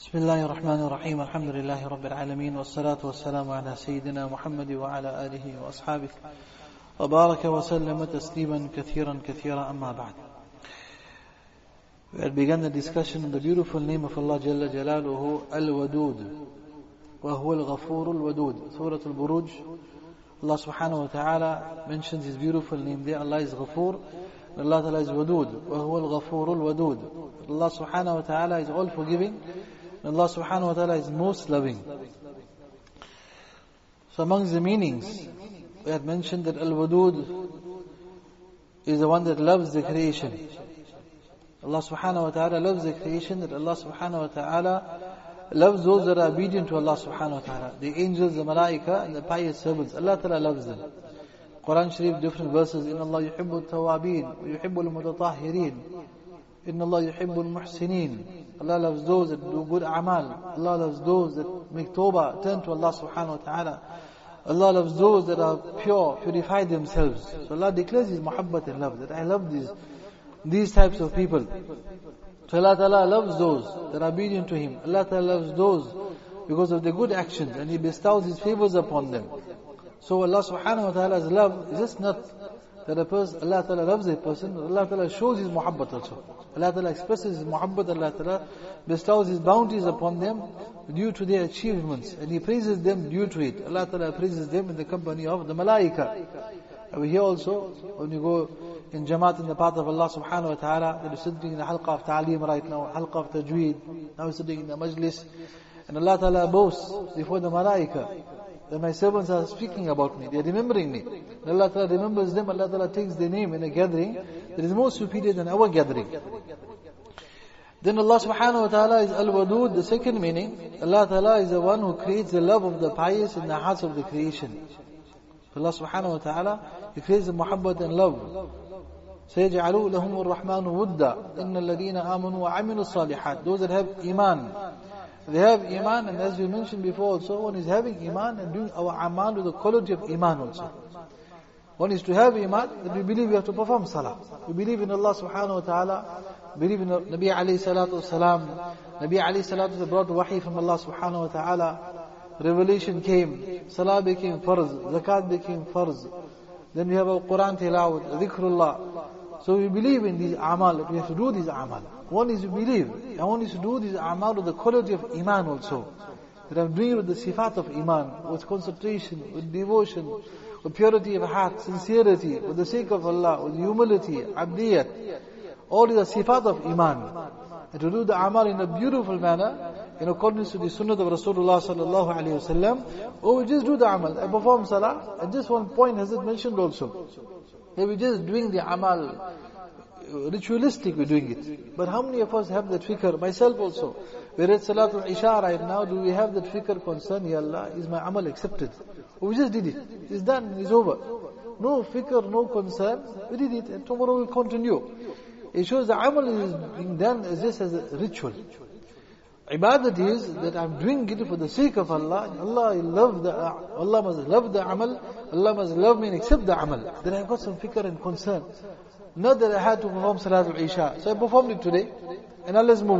بسم الله الرحمن الرحيم الحمد لله رب العالمين والصلاة والسلام على سيدنا محمد وعلى آله وأصحابه وبارك وسلم تسليما كثيرا أما بعد. We had begun the discussion on the beautiful name of Allah Jalla Jalaluhu, Al-Wadud, وهو الغفور الودود. Surah Al-Buruj, Allah subhanahu wa ta'ala mentions His beautiful name there. Allah is Ghafoor, and Allah ta'ala is Wadud, وهو الغفور الودود. Allah subhanahu wa ta'ala is all forgiving, and Allah subhanahu wa ta'ala is most loving. So amongst the meanings, we had mentioned that Al-Wadud is the one that loves the creation. Allah subhanahu wa ta'ala loves the creation, that Allah subhanahu wa ta'ala loves those that are obedient to Allah subhanahu wa ta'ala. The angels, the malaika, and the pious servants. Allah ta'ala loves them. Quran Sharif, different verses. Inna Allah yuhibbu al-tawabin, wa yuhibbu al-mutatahhirin. Inna Allah yuhibbu al-muhsinin. Allah loves those that do good amal. Allah loves those that make tawbah, turn to Allah subhanahu wa ta'ala. Allah loves those that are pure, purify themselves. So Allah declares His muhabbat and love, that I love these types of people. So Allah Ta'ala loves those that are obedient to Him. Allah Ta'ala loves those because of their good actions, and He bestows His favors upon them. So Allah subhanahu wa ta'ala's love is just not that a person, Allah Ta'ala loves a person, Allah Ta'ala shows His muhabbat also. Allah Ta'ala expresses His muhabbat, Allah Ta'ala bestows His bounties upon them due to their achievements, and He praises them due to it. Allah Ta'ala praises them in the company of the malaika. Over here also, when you go in Jamaat in the path of Allah subhanahu wa ta'ala, that is sitting in the halqa of ta'aleem right now, halqa of tajweed, now sitting in the majlis, and Allah Ta'ala boasts before the malaika that my servants are speaking about me, they are remembering me. And Allah Ta'ala remembers them, Allah Ta'ala takes their name in a gathering that is more superior than our gathering. Then Allah subhanahu wa ta'ala is Al-Wadud. The second meaning, Allah Ta'ala is the one who creates the love of the pious in the hearts of the creation. Allah subhanahu wa ta'ala, He creates the muhabbat and love. سَيَجْعَلُوا لَهُمُ الرَّحْمَنُ وُدًّا إِنَّ الَّذِينَ آمَنُوا وَعَمِلُوا الصَّالِحَاتِ. Those that have iman. They have iman, and as we mentioned before also, one is having iman and doing our amal with the quality of iman also. One is to have iman, that we believe we have to perform salah. We believe in Allah subhanahu wa ta'ala, believe in Nabi alayhi salatu wasalam. Nabi alayhi salatu wasalam brought wahi from Allah subhanahu wa ta'ala. Revelation came, salah became farz, zakat became farz. Then we have our Quran tilawat, dhikrullah. So we believe in these amal, that we have to do these amal. One is to believe, and one is to do these amal with the quality of iman also. That I'm doing it with the sifat of iman, with concentration, with devotion, with purity of heart, sincerity, with the sake of Allah, with humility, abdiyat. All these are sifat of iman. And to do the amal in a beautiful manner, in accordance to the sunnah of Rasulullah sallallahu alayhi wa sallam, or we just do the amal, I perform salah, and just one point has it mentioned also. That we're just doing the amal, ritualistic we're doing it. But how many of us have that fikr? Myself also. We're at Salatul Isha right now, do we have that fikr concern? Ya Allah, is my amal accepted? Or we just did it. It's done, it's over. No fikr, no concern, we did it, and tomorrow we'll continue. It shows the amal is being done as just as a ritual. Ibadat is that I'm doing it for the sake of Allah. Allah must love the amal. Allah must love me and accept the amal. Then I've got some fikr and concern. Not that I had to perform Salatul Isha. So I performed it today. And now let's move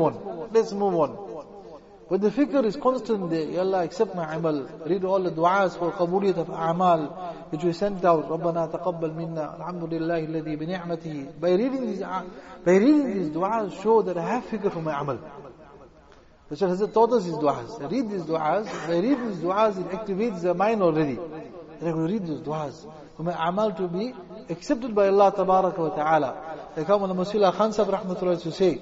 on. But the fikr is constant there. Ya Allah, accept my amal. Read all the du'as for qabuliyat of amal which we sent out. Rabbana taqabbal minna. Alhamdulillahi alladhi bi ni'matihi. By reading these du'as, show that I have fikr for my amal. The Shaykh Hazrat taught us these du'as. I read these du'as. By reading these du'as, it activates the mind already. And I will read these du'as for my amal to be accepted by Allah tabaraka wa ta'ala. Like how Mullah Masih Khan Sahib rahmatullah to say,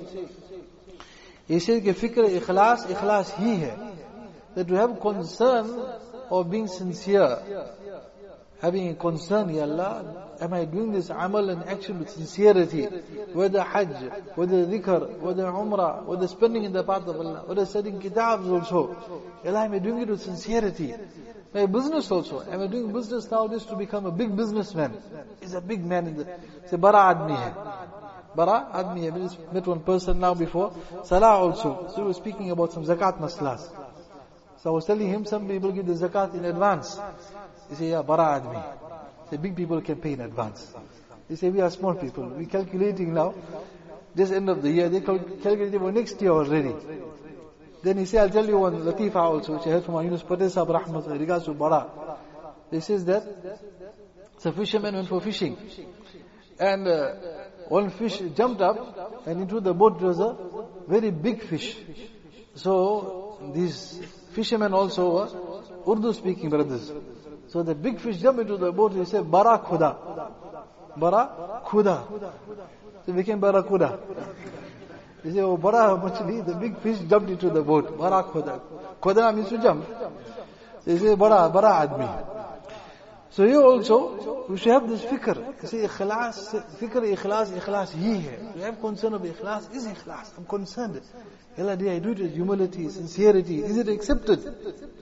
he said that fikr ikhlas hi hai. That to have concern of being sincere. Having a concern, Ya Allah, am I doing this amal and action with sincerity? Whether hajj, whether dhikr, whether umrah, whether spending in the path of Allah, whether studying kitabs also. Ya Allah, am I doing it with sincerity? My business also. Am I doing business nowadays to become a big businessman? He's a big man in the... Say, bara admi hai. Bara admi hai. We just met one person now before. Salah also. So we were speaking about some zakat maslas. So I was telling him, some people give the zakat in advance. He said, yeah, bara admi. The big people can pay in advance. He said, we are small people. We're calculating now. This end of the year, they calculating for next year already. Then he said, I'll tell you one latifa also, which I heard from Yunus Patel Sahib Rahmat, in regards to bara. He says that, a fisherman went for fishing. And one fish jumped up, and into the boat was a very big fish. So, these fishermen also were Urdu speaking brothers. So the big fish jumped into the boat, he said, Bara Khuda. Bara Khuda. So it became Barakuda. He said, oh, Bara Machli, the big fish jumped into the boat. Bara Khuda. Khuda means to jump. So he said, Bara Admi. So here also, we should have this fikr. You see, ikhlas, fikr, ikhlas, he hai. We have concern of ikhlas, is ikhlas. I'm concerned. Allah, did I do it with humility, sincerity? Is it accepted?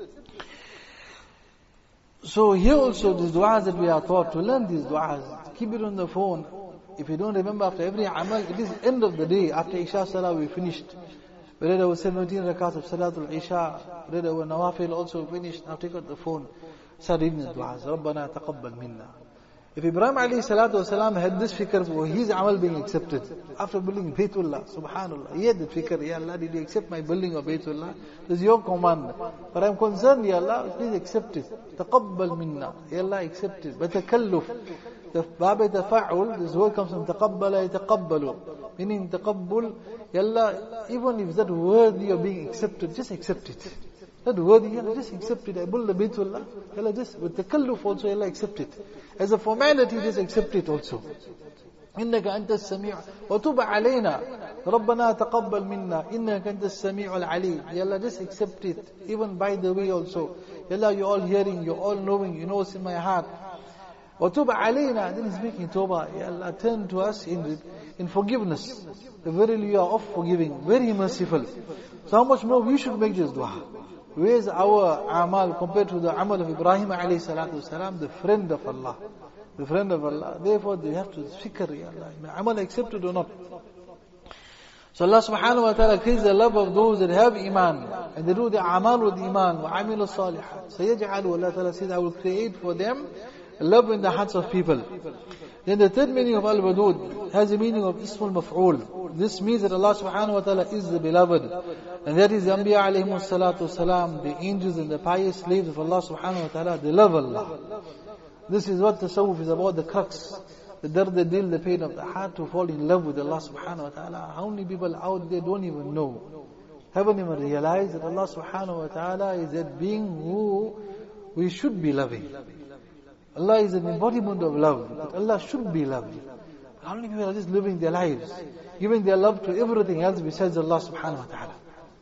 So here also, these du'as that we are taught to learn these du'as, keep it on the phone. If you don't remember after every amal, it is end of the day. After Isha Salah, we finished. We read our 17 rakats of Salatul Isha. We read our Nawafil also finished. Now take out the phone. Start reading the du'as. Rabbana taqabbal minna. If Ibrahim alayhi salatu wasalam had this fikr for his amal being accepted, after building Baytullah, subhanallah, he had the fikr, Ya Allah, did you accept my building of Baytullah? This is your command. But I'm concerned, Ya Allah, please accept it. Taqabbal minna. Ya Allah, accept it. But takalluf. The Baba Tafa'ul, this word comes from Taqabbala yataqabbalu. Meaning taqabbul, Ya Allah, even if that worthy of being accepted, just accept it. That worthy, Ya Allah, just accept it. I build the Baytullah, Ya Allah, just with takalluf also, Ya Allah, accept it. As a formality, just accept it also. إنك أنت السميع وتب علينا ربنا تقبل منا إنك أنت السميع العليم. Ya Allah, just accept it. Even by the way also, Ya Allah, you're all hearing, you're all knowing, you know what's in my heart. وتب علينا, then he's making tawbah. Ya Allah, turn to us in forgiveness. Verily you are of forgiving, very merciful. So how much more we should make this dua? Where is our amal compared to the amal of Ibrahim alayhi salatu wasalam, the friend of Allah? The friend of Allah. Therefore, they have to fikr, Ya Allah, my amal accepted or not? So Allah subhanahu wa ta'ala creates the love of those that have iman, and they do the amal with iman, wa amilu salihat. Sayaj'alu, Allah ta'ala says, I will create for them love in the hearts of people. Then the third meaning of al-wadud has the meaning of ismul maf'ul. This means that Allah subhanahu wa ta'ala is the beloved. And that is the Anbiya alayhimu salatu salam, the angels and the pious slaves of Allah subhanahu wa ta'ala, they love Allah. This is what tasawwuf is about, the crux. The dard, the dil, the pain of the heart to fall in love with Allah subhanahu wa ta'ala. How many people out there don't even know, haven't even realized that Allah subhanahu wa ta'ala is that being who we should be loving. Allah is an embodiment of love, but Allah should be loved. How many people are just living their lives, giving their love to everything else besides Allah subhanahu wa ta'ala?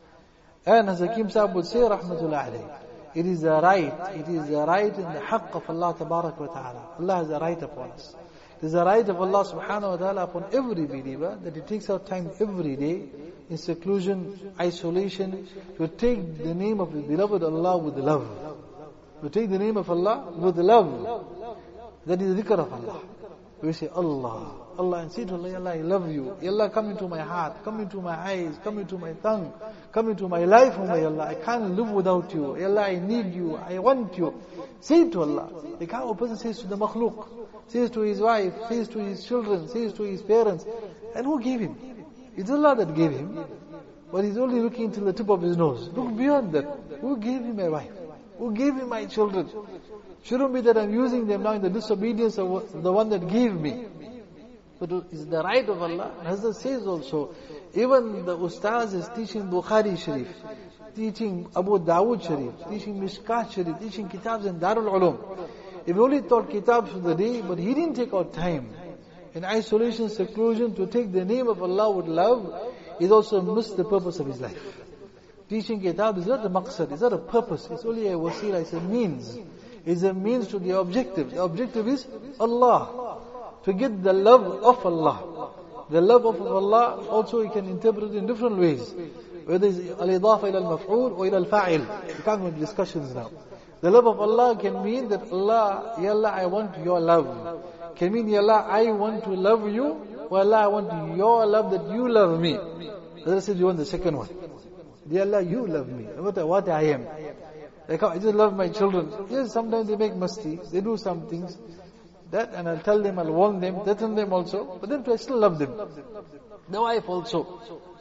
And as Hakim Sahib would say, rahmatullah alayhi, it is a right in the haqq of Allah tabarak wa ta'ala. Allah has a right upon us. It is a right of Allah subhanahu wa ta'ala upon every believer that he takes out time every day in seclusion, isolation, to take the name of the beloved Allah with love. To take the name of Allah with love. That is the dhikr of Allah. We say Allah, Allah, and say to Allah, Allah, I love you. Ya Allah, come into my heart, come into my eyes, come into my tongue, come into my life, oh my Allah. I can't live without you. Ya Allah, I need you, I want you. Say it to Allah. Like how a person says to the makhluk, says to his wife, says to his children, says to his parents. And who gave him? It's Allah that gave him. But he's only looking till the tip of his nose. Look beyond that. Who gave him my wife? Who gave me my children? Shouldn't be that I'm using them now in the disobedience of the one that gave me. But it's the right of Allah. As it says also, even the ustaz is teaching Bukhari Sharif, teaching Abu Dawood Sharif, teaching Mishkat Sharif, teaching kitabs in Darul Ulum. If he only taught kitabs for the day, but he didn't take out time in isolation, seclusion, to take the name of Allah with love, he's also missed the purpose of his life. Teaching kitab is not the maqsad, it's not a purpose, it's only a wasila, it's a means. It's a means to the objective. The objective is Allah. To get the love of Allah. The love of Allah also you can interpret in different ways. Whether it's al-idafa ila al-maf'ul or ila al-fa'il. We can't make discussions now. The love of Allah can mean that Allah, Ya Allah, I want your love. Can mean, Ya Allah, I want to love you. Or Allah, I want your love that you love me. Let's say you want the second one. Ya Allah, you love me, no matter what I am. Like I just love my children. Yes, sometimes they make mistakes, they do some things. That, and I'll tell them, I'll warn them, threaten them also. But then I still love them. The wife also.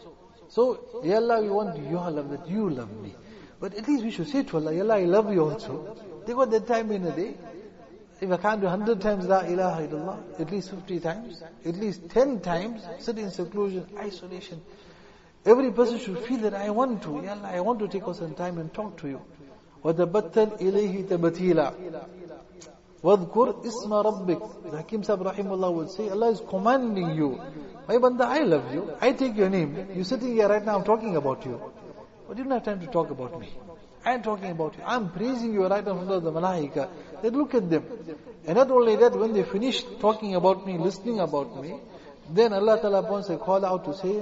So, Ya Allah, we want your love, that you love me. But at least we should say to Allah, Ya Allah, I love you also. Take out that time in a day. If I can't do 100 times La ilaha illallah, at least 50 times, at least 10 times, sit in seclusion, isolation. Every person should feel that I want to, Ya Allah, I want to take out some time and talk to you. وَتَبَتَّلْ إِلَيْهِ تَبَتِيلًا وَاذْكُرْ إِسْمَ رَبِّكَ. The Hakim Sahib Rahimullah would say, Allah is commanding you. My banda, I love you. I take your name. You're sitting here right now, I'm talking about you. But you don't have time to talk about me. I'm talking about you. I'm praising you right in front of the Malaika. Then look at them. And not only that, when they finish talking about me, listening about me, then Allah Ta'ala points a call out to say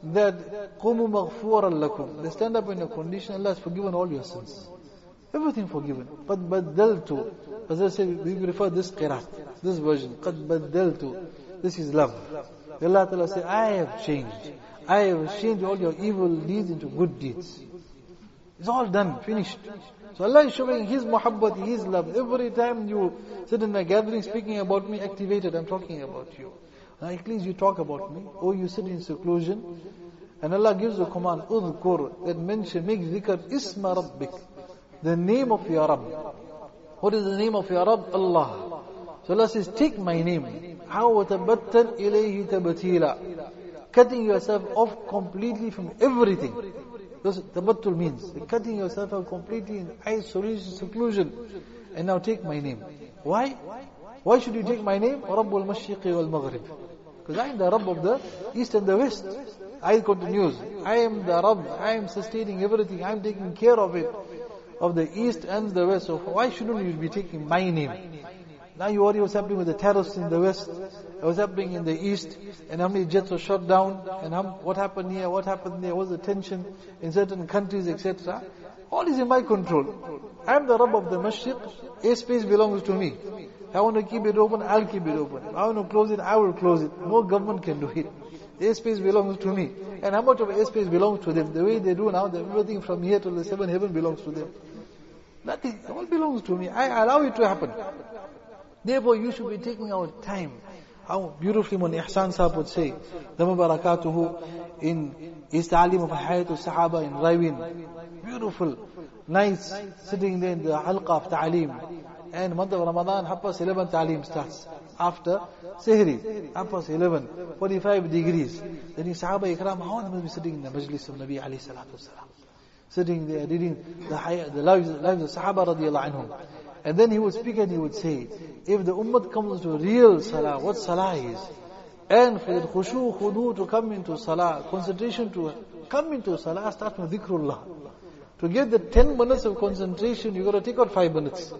that قُومُوا مَغْفُورًا لَكُمْ. They stand up in a condition, Allah has forgiven all your sins. Everything forgiven. قَدْ بَدَّلْتُ. As I say, we prefer this qiraat, this version. قَدْ بَدَّلْتُ. This is love. Allah Ta'ala says, I have changed. I have changed all your evil deeds into good deeds. It's all done, finished. So Allah is showing His muhabbat, His love. Every time you sit in a gathering speaking about me, activated, I'm talking about you. Now at least you talk about me, or you sit in seclusion. And Allah gives a command, udhkur, that mention, make dhikr, isma rabbik, the name of your Rabb. What is the name of your Rabb? Allah. So Allah says, take my name. How وَتَبَتَّلْ إِلَيْهِ تَبَتِيلًا. Cutting yourself off completely from everything. That's what tabattul means. Cutting yourself off completely in isolation, seclusion. And now take my name. Why? Why should you take my name? Rabbul Mashriqi wal Maghrib. Because I am the Rabb of the East and the West. I continues. I am the Rabb. I am sustaining everything. I am taking care of it. Of the East and the West. So why shouldn't you be taking my name? Now you worry what's happening with the terrorists in the West, what's happening in the East, and how many jets were shot down, and what happened here, what happened there, what's the tension in certain countries, etc. All is in my control. I am the Rabb of the Mashriq. Airspace belongs to me. I want to keep it open, I'll keep it open. If I want to close it, I will close it. No government can do it. Airspace belongs to me. And how much of airspace belongs to them? The way they do now, everything from here to the seventh heaven belongs to them. Nothing, all belongs to me. I allow it to happen. Therefore, you should be taking our time. How beautifully Mun Ihsan Sahib would say, Dhamma Barakatuhu in Ista'alim of Hayatul Sahaba in Raywin. Beautiful, nice, sitting there in the halqa of Ta'aleem. And month of Ramadan, 11 Ta'aleem starts. After Sihri, 11, 45 degrees. Then the Sahaba Ikram, how they must be sitting in the Majlis of Nabi alayhi salatu wasalam. Sitting there reading the lives of Sahaba radiallahu anhum. And then he would speak and he would say, if the ummah comes to real salah, what salah is, and for the khushu, khudu to come into salah, concentration to come into salah, start with dhikrullah. To get the 10 minutes of concentration, you got to take out 5 minutes.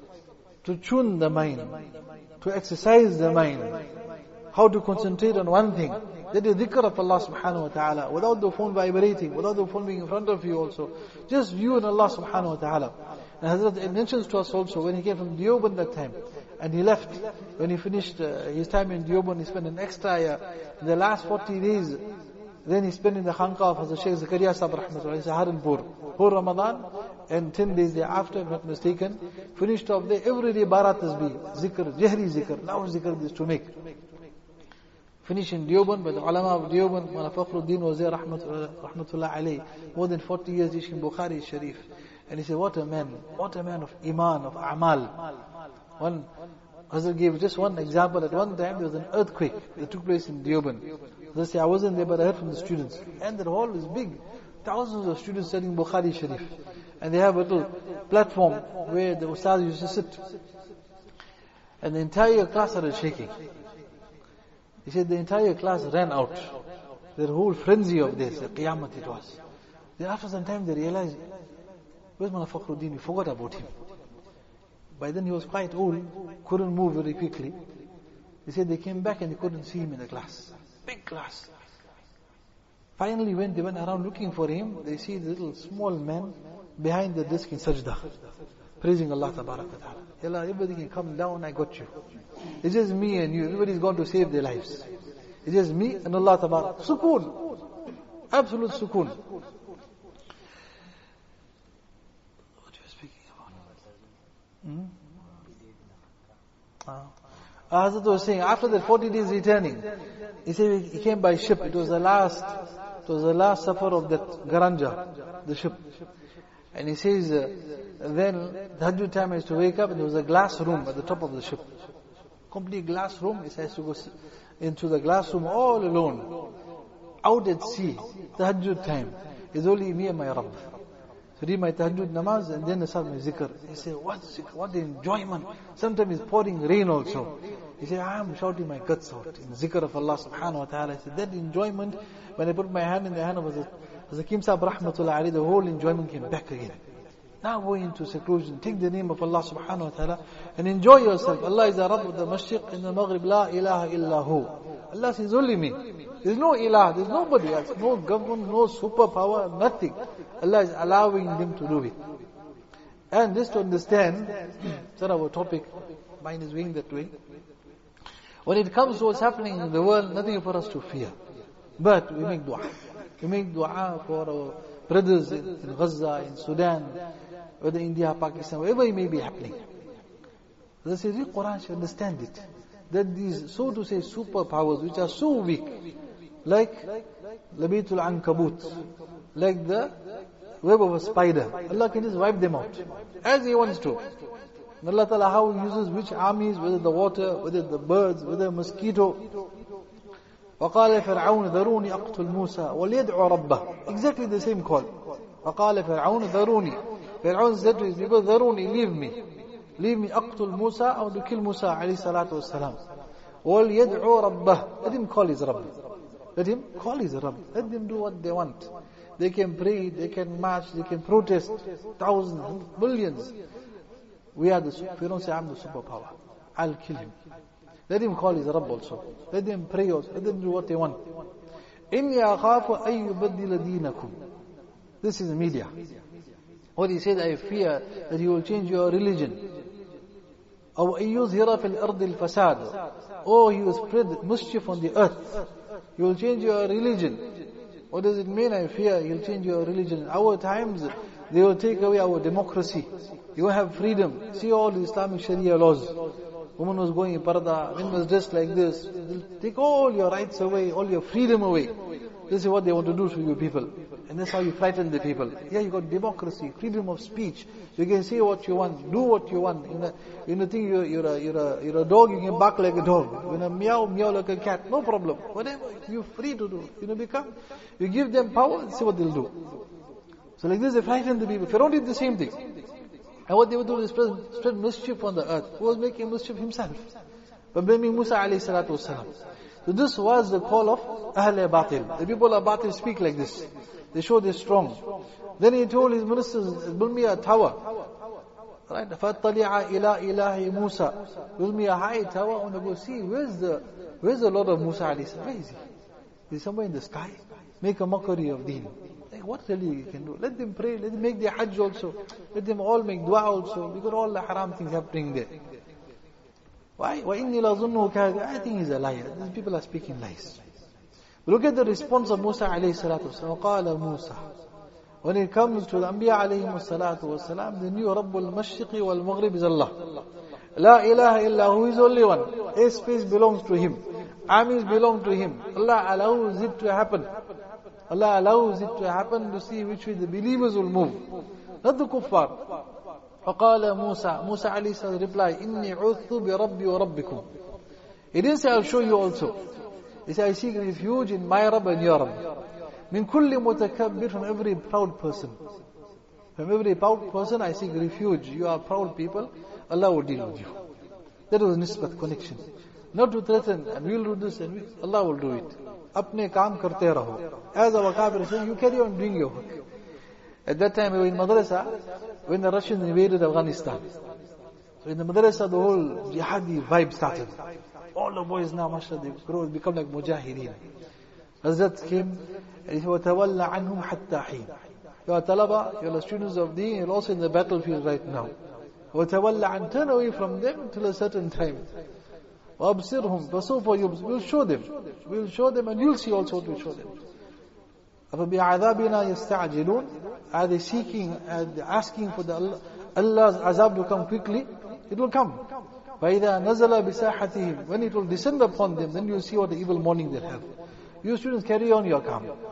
To tune the mind, to exercise the mind, how to concentrate on one thing. That is dhikr of Allah subhanahu wa ta'ala, without the phone vibrating, without the phone being in front of you also. Just you and Allah subhanahu wa ta'ala. And Hazrat mentions to us also, when he came from Deoband that time, and he left, when he finished his time in Deoband, he spent an extra year, in the last 40 days, then he spent in the Khanqa of Hazrat Shaykh Zakaria Sahib Rahmatullah, Saharanpur, whole Ramadan, and 10 days thereafter, if I'm not mistaken, finished off there, every day Barat Tasbih, zikr, jahri zikr, loud zikr is to make. Finished in Deoband, by the ulama of Deoband, Mawlana Fakhruddin was there, Rahmatullah alayhi, more than 40 years teaching Bukhari Sharif. And he said, what a man of Iman, of Amal. One, Hazrat gave just one example. At one time there was an earthquake that took place in Deoband. They say, I wasn't there, but I heard from the students. And the hall is big. Thousands of students studying Bukhari Sharif. And they have a little platform where the ustaz used to sit. And the entire class started shaking. He said the entire class ran out. Their whole frenzy of this, the Qiyamah it was. Then after some time they realized, where's Mawlana Fakhruddin? We forgot about him. By then he was quite old, couldn't move very quickly. They said they came back and they couldn't see him in the class. Big class. Finally when they went around looking for him, they see the little small man behind the desk in sajda, praising Allah Tabarak wa Ta'ala. Allah, everybody can come down, I got you. It's just me and you, everybody's gone to save their lives. It's just me and Allah Tabarak. Sukoon. Absolute sukoon. Hazrat was saying, after that 40 days returning, he said he came by ship. It was the last it was the last safar of that Garanja, the ship. And he says, then Tahajjud time I used to wake up and there was a glass room at the top of the ship. Complete glass room. He says to go into the glass room all alone. Out at sea. Tahajjud time. It's only me and my Rabb. So read my Tahajjud namaz and then I start my zikr. He said, what enjoyment. Sometimes it's pouring rain also. He said, I am shouting my guts out in the zikr of Allah subhanahu wa ta'ala. He said, that enjoyment, when I put my hand in the hand of Hakim Sahib rahmatullah alayhi, the whole enjoyment came back again. Now go into seclusion, take the name of Allah subhanahu wa ta'ala and enjoy yourself. Allah is the Rabb of the Mashriq and the Maghrib, la ilaha illahu. Allah says only me. There's no ilah, there's nobody else, no government, no superpower, nothing. Allah is allowing them to do it. And just to understand, sir, our topic, mind is going that way. When it comes to what's happening in the world, nothing for us to fear. But we make dua. We make dua for our brothers in Gaza, in Sudan, whether India, Pakistan, wherever it may be happening. As I say, read Quran, you understand it. That these, so to say, superpowers which are so weak, like Labitul Ankabut, like the web of a spider, Allah can just wipe them out, as He wants to. And Allah Ta'ala how He uses which armies, whether the water, whether the birds, whether the mosquito. وقال فرعون ذروني أقتل موسى وليدعو ربه. Exactly the same call. وقال فرعون ذروني. Fir'aun said to his people, ذروني, leave me. Leave me أقتل موسى, I want to kill Musa عليه الصلاة والسلام. وليدعو ربه. Let him call his Rabb. Let him call his Rabb. Let them do what they want. They can pray, they can march, they can protest. Thousands, millions. We are the, Fir'aun say, I'm the superpower. I'll kill him. Let him call his Rabb also. Let them pray also. Let them do what they want. إِنِّي أَخَافُ أَن يُبَدِّلَ دِينَكُمْ. This is the media. What he said, I fear that he will change your religion. أَوْ أَن يُظْهِرَ فِي الْأَرْضِ الْفَسَادِ. Or he will spread mischief on the earth. He will change your religion. What does it mean? I fear he'll change your religion. In our times, they will take away our democracy. You will have freedom. See all the Islamic Sharia laws. Woman was going in parda, men was dressed like this. They'll take all your rights away, all your freedom away. This is what they want to do to you people. And that's how you frighten the people. Yeah, you got democracy, freedom of speech. You can say what you want, do what you want. You think you're a dog, you can bark like a dog. When a meow like a cat, no problem. Whatever, you're free to do. You give them power and see what they'll do. So like this, they frighten the people. Pharaoh did the same thing. And what they would do is spread mischief on the earth. Who was making mischief? Himself. By blaming Musa alayhi salatu wasalam. So this was the call of Ahl Batil. The people of Batil speak like this. They show they're strong. Then he told his ministers, build me a tower. Right? فَاتَّلِعَ إِلَىٰ إِلَهِ مُوسَى. Build me a high tower. I want to go see, where's the Lord of Musa alayhi salam? Where is he? He's somewhere in the sky. Make a mockery of deen. What really you can do? Let them pray, let them make their hajj also. Let them all make dua also. Because all the haram things happening there. Why? وَإِنِّي لَظُنُّهُ كَاذِبًا. I think he's a liar. These people are speaking lies. Look at the response of Musa alayhi salatu wasalam. وَقَالَ Musa. When it comes to the Anbiya alayhi salatu wasalam, the new Rabbul Mashriqi wal Maghrib is Allah. La ilaha illa who is only one. Airspace belongs to Him. Armies belong to Him. Allah allows it to happen. Allah allows it to happen to see which way the believers will move. Not the kuffar. فَقَالَ Musa alayhi salam replied, إِنِّي عُذْتُ بِرَبِّي وَرَبِّكُمْ. He didn't say, I'll show you also. He said, I seek refuge in my Rabb and your Rabb. مِن كُلِّ مُتَكَبِّرٍ. From every proud person. From every proud person I seek refuge. You are proud people, Allah will deal with you. That was nisbat, connection. Not to threaten, and we'll do this, and Allah will do it. Apne kaam karte raho. As our kafir says, you carry on doing your work. At that time we were in madrasa, when the Russians invaded Afghanistan. So in the madrasa, the whole jihadi vibe started. All the boys now, mashallah, they grow, become like mujahideen. Hazrat came, and he said, وَتَوَلَّ عَنْهُمْ حَتَّى حِينَ. You are talaba, you are students of deen, you're also in the battlefield right now. وَتَوَلَّ عَنْ. Turn away from them till a certain time. وَأَبْصِرْهُمْ فَسَوْفَ يُبْصِرُونَ. We'll show them. We'll show them and you'll see also what we'll show them. أَفَبِعَذَابِنَا يَسْتَعْجِلُونَ. Are they seeking, asking for Allah's azab to come quickly? It will come. فَإِذَا نَزَلَ بِسَاحَتِهِمْ. When it will descend upon them, then you'll see what the evil morning they'll have. You students carry on your calm.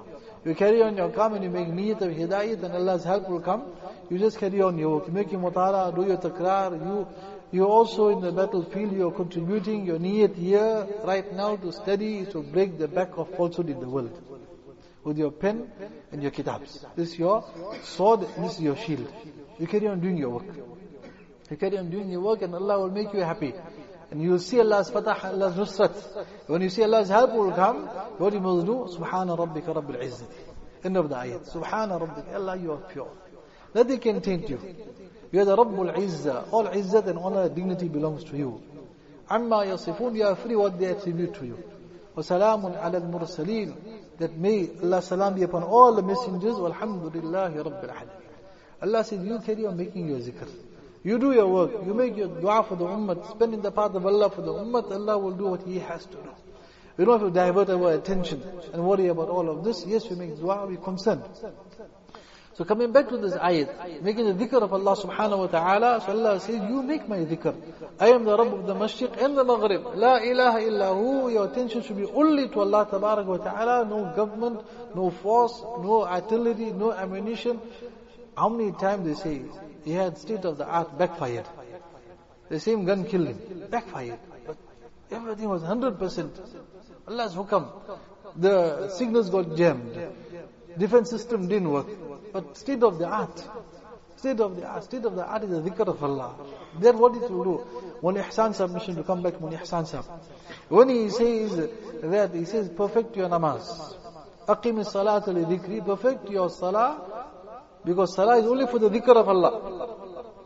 You carry on your calm and you make niyyat of hidayat and Allah's help will come. You just carry on your work. You make your mutala, do your takrar. You also in the battlefield, you are contributing your niyyat here, right now, to study, to break the back of falsehood in the world. With your pen and your kitabs. This is your sword, this is your shield. You carry on doing your work. You carry on doing your work and Allah will make you happy. And you will see Allah's fatah, Allah's nusrat. When you see Allah's help will come, what you must do? Subhana rabbika rabbil izzati. End of the ayat. Subhana rabbika. Allah, you are pure. Nothing can taint you. You are the Rabbul Izzah. All izzat and honor, dignity belongs to you. Amma yasifun, you are free what they attribute to you. وَسَلَامٌ عَلَى الْمُرْسَلِينَ. That may Allah salam be upon all the messengers. وَالْحَمْدُلِلَّهِ رَبِّ الْعَالَمِينَ. Allah says, you carry on making your zikr. You do your work. You make your dua for the ummah. Spend in the path of Allah for the ummah. Allah will do what He has to do. We don't have to divert our attention and worry about all of this. Yes, we make dua, we concerned. So coming back to this ayat, making the dhikr of Allah subhanahu wa ta'ala, so Allah says, you make my dhikr. I am the Rabb of the Mashriq and the Maghrib. La ilaha illa hu. Your attention should be only to Allah tabarak wa ta'ala. No government, no force, no artillery, no ammunition. How many times they say, he had state of the art, backfired. The same gun killed him, backfired. But everything was 100%. Allah's hukam. The signals got jammed. Defense system didn't work. But state of the art. State of the art is the dhikr of Allah. Then what it will do? One ihsan submission to come back, one ihsan sab. When he says that, he says, perfect your namaz. Aqim as-salata li dhikri. Perfect your salah. Because salah is only for the dhikr of Allah.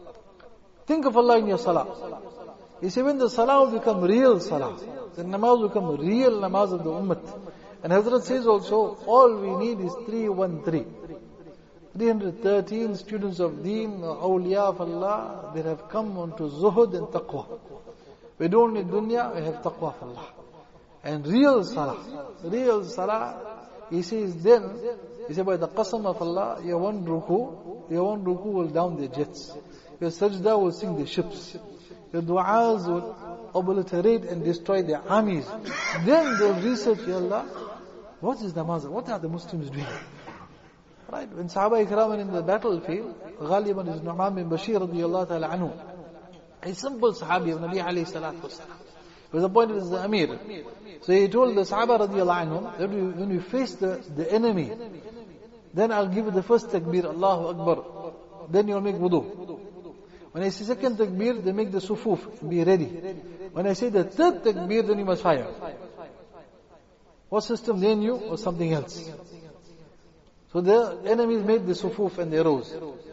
Think of Allah in your salah. You see, when the salah will become real salah, the namaz will become real namaz of the ummah. And Hazrat says also, all we need is 313. 313 students of deen, awliya of Allah, that have come onto zuhud and taqwa. We don't need dunya, we have taqwa of Allah. And real salah, he says then, he said by the qasam of Allah, your one ruku will down the jets. Your sajda will sink the ships. Your du'as will obliterate and destroy their armies. Then they'll research, Ya Allah, what is namaz? What are the Muslims doing? Right? When Sahaba Ikram were in the battlefield, Ghaliban is Nu'man bin Bashir radiyallahu ta'ala anhu. A simple Sahabi of Nabi alayhi salatu wasalam. He was appointed as the Amir. So he told the Sahaba radiyallahu anhum, that when we face the enemy, then I'll give you the first takbir, Allahu Akbar. Then you'll make wudu. When I say second takbir, they make the sufuf, be ready. When I say the third takbir, then you must fire. What system they knew or something else? So the enemies made the sufuf and they rose.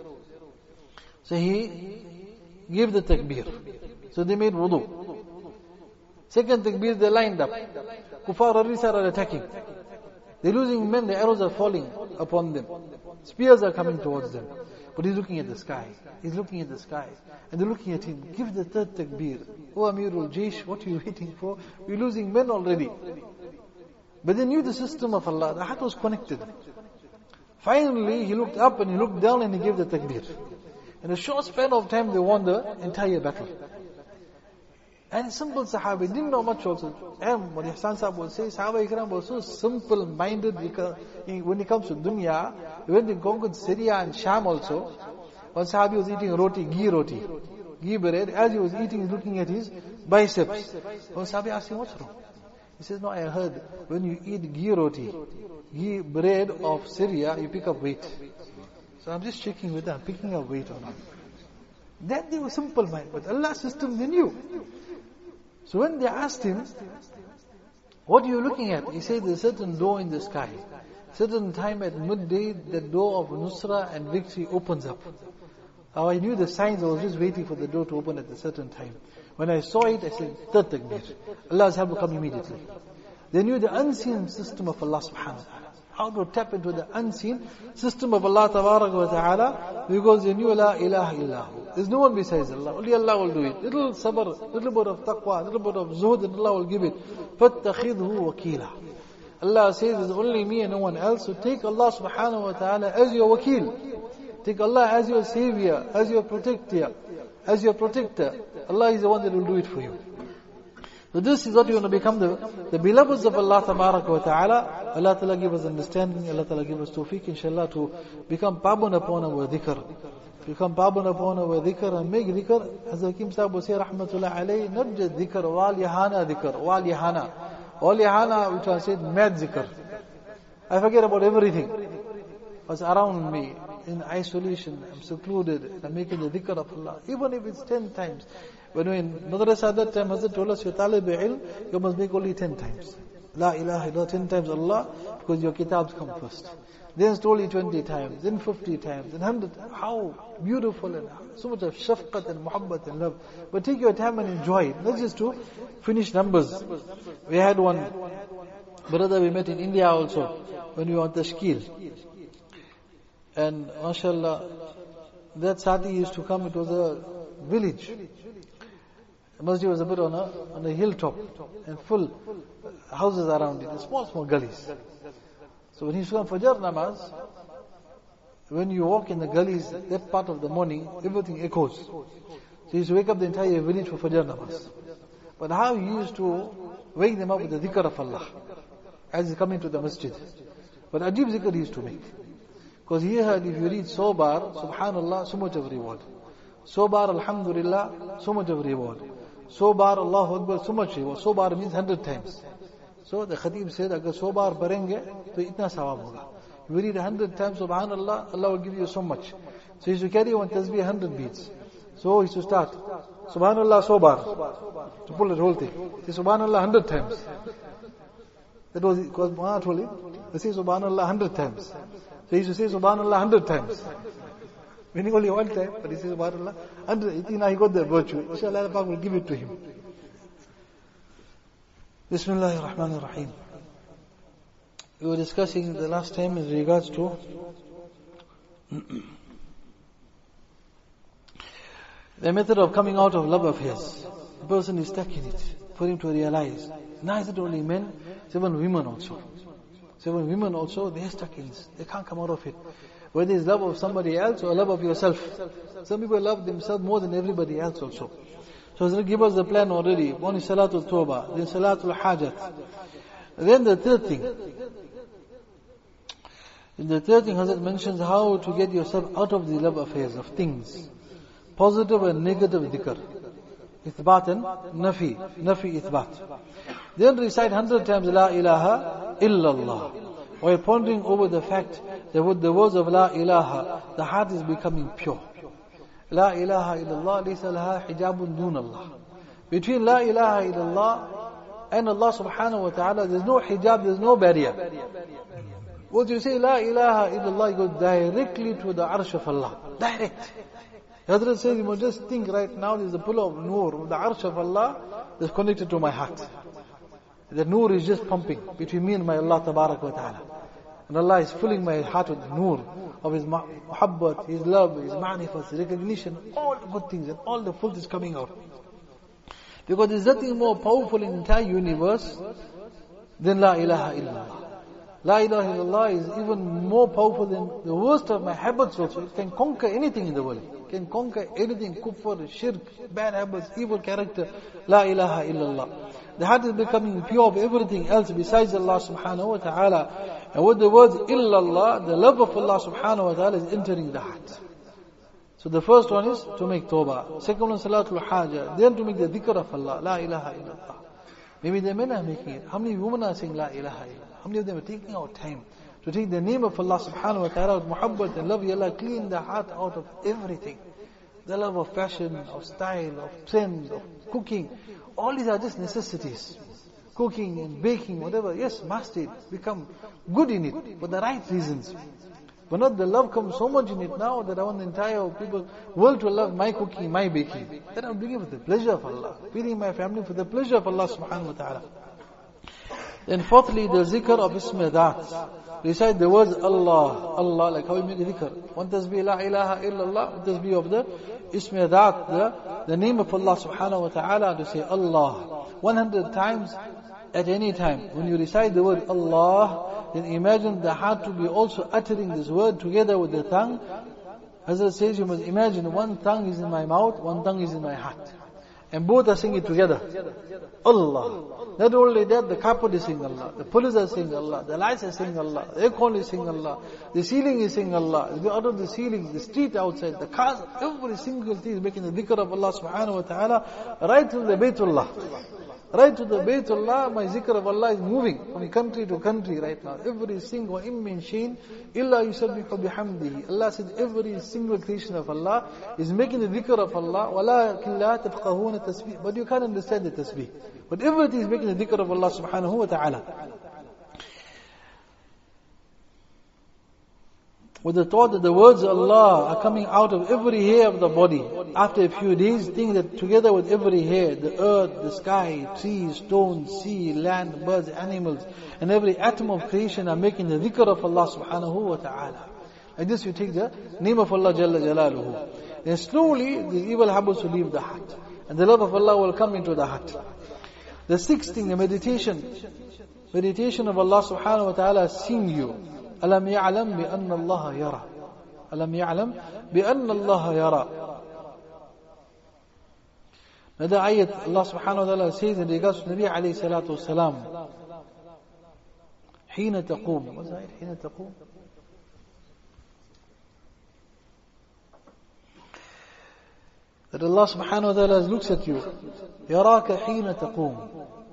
So he gave the takbir. So they made wudu. Second takbir, they lined up. Kuffar Arisa are attacking. They're losing men, the arrows are falling upon them. Spears are coming towards them. But he's looking at the sky. He's looking at the sky. And they're looking at him. Give the third takbir. O Amirul Jaish, what are you waiting for? We're losing men already. But they knew the system of Allah. The heart was connected. Finally, he looked up and he looked down and he gave the takbir. In a short span of time, they won the entire battle. And simple Sahabi didn't know much also. And what Ihsan Sahib would say, Sahaba Ikram was so simple-minded when it comes to dunya. When they conquered Syria and Sham also, one Sahabi was eating roti, ghee bread. As he was eating, he's looking at his biceps. One Sahabi asked him, what's wrong? He says, no, I heard when you eat ghee bread of Syria, you pick up weight. So I'm just checking whether I'm picking up weight or not. Then they were simple mind, but Allah's system they knew. So when they asked him, what are you looking at? He said, there's a certain door in the sky. Certain time at midday, the door of Nusra and victory opens up. How I knew the signs, I was just waiting for the door to open at a certain time. When I saw it, I said, third takbir. Allah's help will come immediately. They knew the unseen system of Allah subhanahu wa ta'ala. How to tap into the unseen system of Allah tabarak wa ta'ala, because they knew La ilaha illahu. There's no one besides Allah. Only Allah will do it. Little sabr, little bit of taqwa, little bit of zuhud, and Allah will give it. فَاتَّخِذْهُ وَكِيلًا. Allah says, there's only me and no one else. So take Allah subhanahu wa ta'ala as your wakil. Take Allah as your savior, as your protector. Allah is the one that will do it for you. So this is what you want to become, the beloveds of Allah Tabaraka wa Ta'ala. Allah Ta'ala give us understanding, Allah Ta'ala give us tawfiq, inshallah, to become pabun upon our dhikr. Become pabun upon our dhikr and make dhikr, as Hakim Sahib will say, rahmatullah alayhi, not just dhikr, wal yahana dhikr, wal yahana. Wal yahana, we translate mad dhikr. I forget about everything. What's around me, in isolation, I'm secluded, I'm making the dhikr of Allah. Even if it's 10 times. When we in madrasa that time, Hazrat told us, your talib ilm, you must make only 10 times. La ilaha illallah, 10 times Allah, because your kitabs come first. Then slowly 20 times, then 50 times, then 100. How beautiful and so much of shafqat and muhabbat and love. But take your time and enjoy it. Not just to finish numbers. We had one brother we met in India also, when we were on Tashkil. And mashallah, that sati used to come, it was a village. The masjid was a bit on a hilltop and full houses around it, small gullies. So when he used to come Fajr namaz, when you walk in the gullies, that part of the morning, everything echoes. So he used to wake up the entire village for Fajr namaz. But how he used to wake them up with the dhikr of Allah as he's coming to the masjid. But ajib zikr he used to make. Because he heard if you read Sobar, subhanallah, so much of reward. Sobar, alhamdulillah, so much of reward. Sobar, Allahu Akbar, so much reward. Sobar means 100 times. So the Khatib said, agar Sobar parenge, to itna sawab hoga. You read 100 times subhanallah, Allah will give you so much. So he used to carry one tasbih 100 beats. So he used to start, subhanallah, Sobar, to pull the whole thing. Say subhanallah 100 times. That was Muhammad told him, they say subhanallah 100 times. So he used to say subhanallah 100 times. Meaning only one time, but he says subhanallah 100. Now he got the virtue. Inshallah, Allah will give it to him. Bismillahir Rahmanir Rahim. We were discussing the last time in regards to the method of coming out of love affairs. The person is stuck in it. For him to realize, now is it only men, even women also. So even women also, they are stuck in this. They can't come out of it. Whether it's love of somebody else or love of yourself. Some people love themselves more than everybody else also. So Hazrat give us the plan already. One is Salatul Tawbah, then Salatul Hajat. Then the third thing. In the third thing, Hazrat mentions how to get yourself out of the love affairs of things. Positive and negative dhikr. Ithbat and nafi. Nafi ithbat. Then recite 100 times La ilaha illallah. While pondering over the fact that with the words of La ilaha, the heart is becoming pure. La ilaha illallah, laysa laha hijabun dun Allah. Between La ilaha illallah and Allah subhanahu wa ta'ala, there's no hijab, there's no barrier. Once you say La ilaha illallah, you go directly to the arsh of Allah. Direct. Hazrat says, you must just think right now, there's a pillar of nur, the arsh of Allah that's connected to my heart. The nur is just pumping between me and my Allah Tabarak wa Ta'ala. And Allah is filling my heart with the nur of His muhabbat, His love, His ma'rifat, His recognition, all the good things and all the fruit is coming out. Because there's nothing more powerful in the entire universe than La ilaha illallah. La ilaha illallah is even more powerful than the worst of my habits also. It can conquer anything in the world. It can conquer anything, kufr, shirk, bad habits, evil character. La ilaha illallah. The heart is becoming pure of everything else besides Allah subhanahu wa ta'ala. And with the words illallah, the love of Allah subhanahu wa ta'ala is entering the heart. So the first one is to make tawbah. Second one, salatul haja. Then to make the dhikr of Allah. La ilaha illallah. Maybe the men are making it. How many women are saying La ilaha illallah? How many of them are taking out time to take the name of Allah subhanahu wa ta'ala with muhabbat and love? Allah, clean the heart out of everything. The love of fashion, of style, of trend, of cooking. All these are just necessities. Cooking and baking, whatever. Yes, master it. Become good in it for the right reasons. But not the love comes so much in it now that I want the entire people, world to love my cooking, my baking. Then I'm doing it for the pleasure of Allah. Feeding my family for the pleasure of Allah subhanahu wa ta'ala. Then fourthly, the zikr of Ism Dhat. Recite the words Allah, Allah, like how we make a dhikr. One tasbih La ilaha illallah, one tasbih of the Ism Dhat, the name of Allah subhanahu wa ta'ala, to say Allah 100 times at any time. When you recite the word Allah, then imagine the heart to be also uttering this word together with the tongue. Hazrat says you must imagine one tongue is in my mouth, one tongue is in my heart. and both are singing together. Allah. Not only that, the carpet is saying Allah, the police are saying Allah, the lights are saying Allah, the aircon is saying Allah, the ceiling is saying Allah, out of the ceiling, the street outside, the cars, every single thing is making the dhikr of Allah subhanahu wa ta'ala, right to the Baytullah. Right to the Baytullah, my zikr of Allah is moving from country to country right now. Every single immin shayn, illa yusabbihu bihamdihi. Allah said every single creation of Allah is making the dhikr of Allah, walakin la tafqahuna tasbih. But you can't understand the tasbih. But everything is making the dhikr of Allah subhanahu wa ta'ala. With the thought that the words of Allah are coming out of every hair of the body. After a few days, think that together with every hair, the earth, the sky, trees, stones, sea, land, birds, animals, and every atom of creation are making the dhikr of Allah subhanahu wa ta'ala. Like this you take the name of Allah Jalla Jalaluhu. Then slowly the evil habits will leave the heart. And the love of Allah will come into the heart. The sixth thing, the meditation. Meditation of Allah subhanahu wa ta'ala seeing you. أَلَمْ يَعْلَمْ بِأَنَّ اللَّهَ يَرَى أَلَمْ يَعْلَمْ بِأَنَّ اللَّهَ يَرَى. Another ayat Allah subhanahu wa ta'ala says in regards to Nabi alayhi salatu wasalam, حِينَ تَقُومُ. What's the ayat? حِينَ تَقُومُ. That Allah subhanahu wa ta'ala looks at you. يَرَاكَ حِينَ تَقُومُ.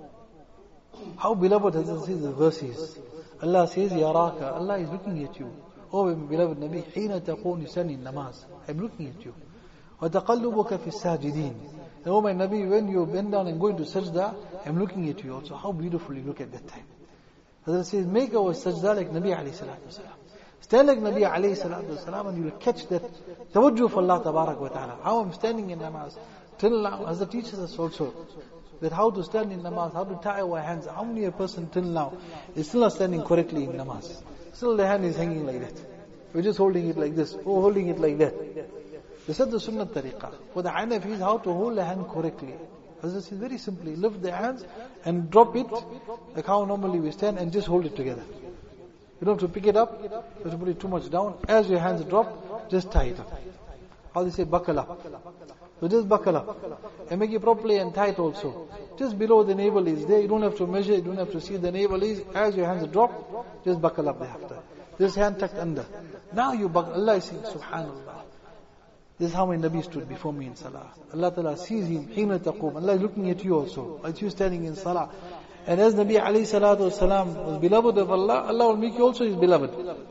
How beloved has it says the verses. Allah says, Yaraka, Allah is looking at you. Oh, beloved Nabi, حين تقوم يصلي النماز. I'm looking at you. وتقلبك في الساجدين. And oh my Nabi, when you bend down and go into sajda, I'm looking at you also. How beautiful you look at that time. Hazrat says, make our sajda like Nabi alayhi salatu wasalam. Stand like Nabi alayhi salatu wasalam and you will catch that tawajjuh of Allah tabarak wa ta'ala. How I'm standing in namaz. Till now, Hazrat teaches us also that how to stand in namaz, how to tie our hands. How many a person till now is still not standing correctly in namaz? Still the hand is hanging like that. We're just holding it like this, or holding it like that. They said the sunnah tariqah. For the Hanafis, how to hold the hand correctly. Hazrat says very simply, lift the hands and drop it like how normally we stand and just hold it together. You don't have to pick it up, you have to put it too much down. As your hands drop, just tie it up. How they say, buckle up. So just buckle up. And make it properly and tight also. Just below the navel is there. You don't have to measure, you don't have to see the navel is. As your hands drop, just buckle up thereafter. This hand tucked under. Now you buckle. Allah is saying, Subhanallah. This is how my Nabi stood before me in Salah. Allah Ta'ala sees him, حِينَ تَقُومُ. Allah is looking at you also, as you standing in Salah. And as Nabi alayhi salatu wasalam was beloved of Allah, Allah will make you also His beloved.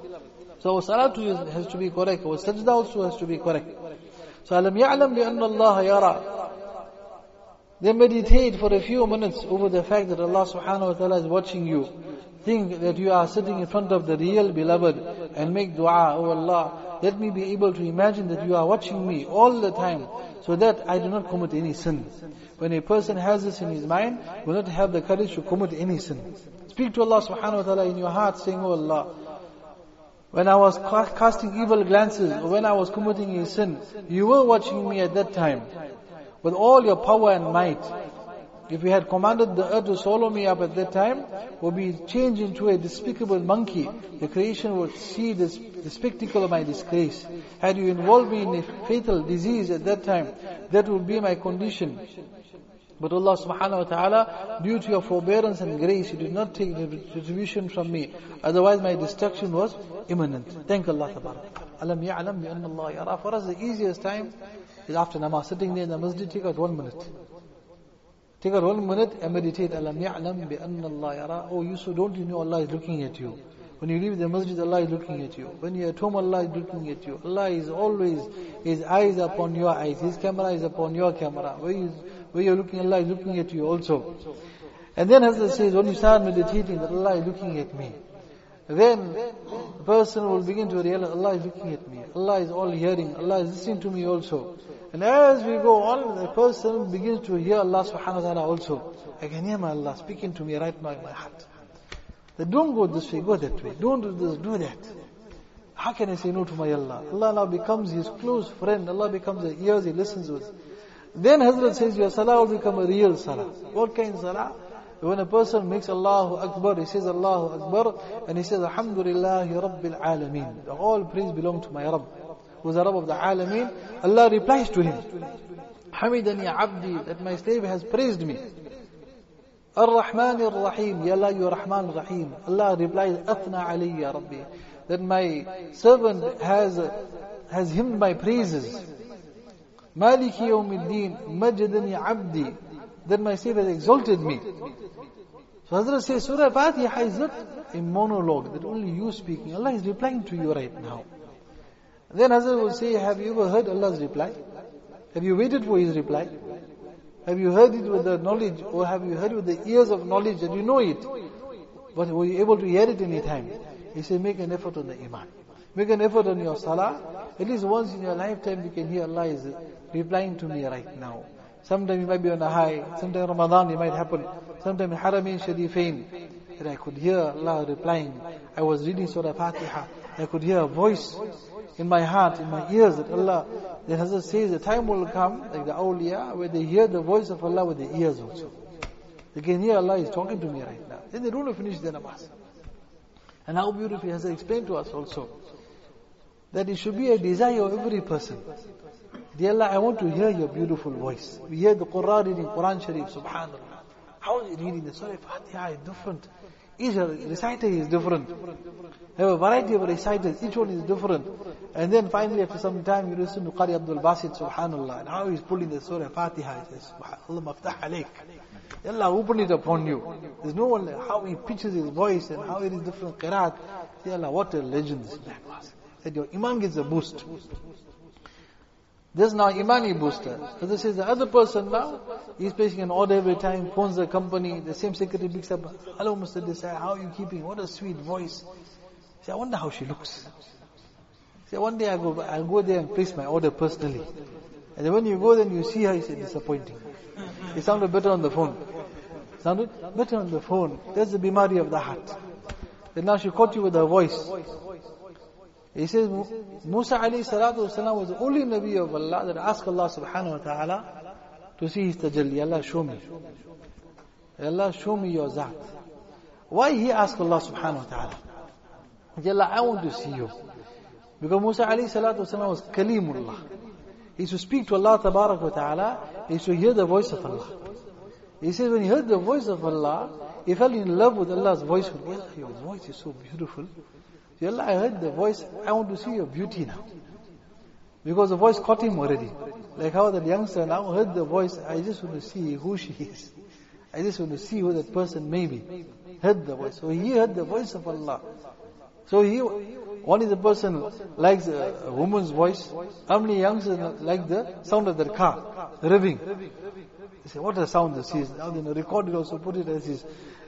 So our Salah too has to be correct. Our sajda also has to be correct. So أَلَمْ يَعْلَمْ بِأَنَّ اللَّهَ يَرَى. Then meditate for a few minutes over the fact that Allah subhanahu wa ta'ala is watching you. Think that you are sitting in front of the real beloved and make dua, oh Allah, let me be able to imagine that you are watching me all the time so that I do not commit any sin. When a person has this in his mind, will not have the courage to commit any sin. Speak to Allah subhanahu wa ta'ala in your heart saying, oh Allah, when I was casting evil glances, or when I was committing a sin, you were watching me at that time. With all your power and might. If you had commanded the earth to swallow me up at that time, would be changed into a despicable monkey. The creation would see the spectacle of my disgrace. Had you involved me in a fatal disease at that time, that would be my condition. But Allah subhanahu wa ta'ala, due to your forbearance and grace, you did not take the retribution from me. Otherwise my destruction was imminent. Thank Allah tabarak. Alam ya'lam bi anna Allah yara. For us the easiest time is after namaz, sitting there in the masjid, take out 1 minute. Take out 1 minute and meditate. Alam ya'lam bi anna Allah yara. Oh Yusuf, don't you know Allah is looking at you? When you leave the masjid, Allah is looking at you. When you're at home, Allah is looking at you. Allah is always, His eyes upon your eyes. His camera is upon your camera. Where you're looking, Allah is looking at you also. And then Hazrat says, when you start meditating that Allah is looking at me, then the person will begin to realize Allah is looking at me. Allah is all hearing. Allah is listening to me also. And as we go on, the person begins to hear Allah subhanahu wa ta'ala also. I can hear my Allah speaking to me right now in my heart. That don't go this way, go that way. Don't do this, do that. How can I say no to my Allah? Allah now becomes his close friend. Allah becomes the ears he listens with. Then Hazrat says your salah will become a real salah. What kind of salah? When a person makes Allahu Akbar, he says Allahu Akbar, and he says Alhamdulillahi Rabbil Alameen. All praise belong to my Rabb, who is the Rabb of the Alameen. Allah replies to him. Hamidani abdi, that my slave has praised me. Ar-Rahman Ar-Rahim, Ya Allah, you Rahman Ar-Rahim. Allah replies, Athna alayya Rabbi, that my servant has hymned my praises. Maliki yawmiddin, Majadani abdi, that my slave has exalted me. So Hazrat says, Surah Fatiha is not a monologue that only you speaking. Allah is replying to you right now. Then Hazrat will say, have you ever heard Allah's reply? Have you waited for His reply? Have you heard it with the knowledge, or have you heard with the ears of knowledge that you know it? But were you able to hear it any time? He said, make an effort on the iman. Make an effort on your salah. At least once in your lifetime you can hear Allah is replying to me right now. Sometime you might be on a high, sometime Ramadan it might happen, sometime in Haramain Sharifain, that I could hear Allah replying. I was reading Surah Fatiha, I could hear a voice in my heart, in my ears, that Allah, the Hazrat says, the time will come, like the awliya, where they hear the voice of Allah with their ears also. They can hear Allah is talking to me right now. Then they don't want to finish their namaz. And how beautifully Hazrat explained to us also, that it should be a desire of every person. Dear Allah, I want to hear your beautiful voice. We hear the Quran reading, Quran Sharif, subhanallah. How is it reading? The Surah Fatiha is different. Each reciter is different. There are a variety of reciters, each one is different. And then finally after some time you listen to Qari Abdul Basit, subhanallah, and how he's pulling the Surah Fatiha. He says, Allah maftah alaik. Allah open it upon you. There's no one, how he pitches his voice and how it is different qiraat. Allah, what a legend this man was. That your iman gets a boost. This now imani booster. As I says, the other person now, he's placing an order every time, phones the company, the same secretary picks up, hello Mr. Desai, how are you keeping? What a sweet voice. Say, I wonder how she looks. Say, one day I'll go there and place my order personally. And then when you go there and you see her, you say, disappointing. It sounded better on the phone. Sounded better on the phone. That's the bimari of the heart. Then now she caught you with her voice. He says, Musa alayhi salatu wasalam was the only Nabi of Allah that asked Allah subhanahu wa ta'ala to see his tajalli. Allah, show me. Allah, show me your zat. Why he asked Allah subhanahu wa ta'ala? Allah, I want to see you. Because Musa alayhi salatu wasalam was Kalimullah. He used to speak to Allah tabarak wa ta'ala. He used to hear the voice of Allah. He says, when he heard the voice of Allah, he fell in love with Allah's voice. Your voice is so beautiful. Allah, I heard the voice, I want to see your beauty now. Because the voice caught him already. Like how that youngster now heard the voice, I just want to see who she is. I just want to see who that person may be. Heard the voice. So he heard the voice of Allah. So one is a person likes a woman's voice. How many youngsters like the sound of their car, revving? They say, what a sound this is. Now they record it also, put it as his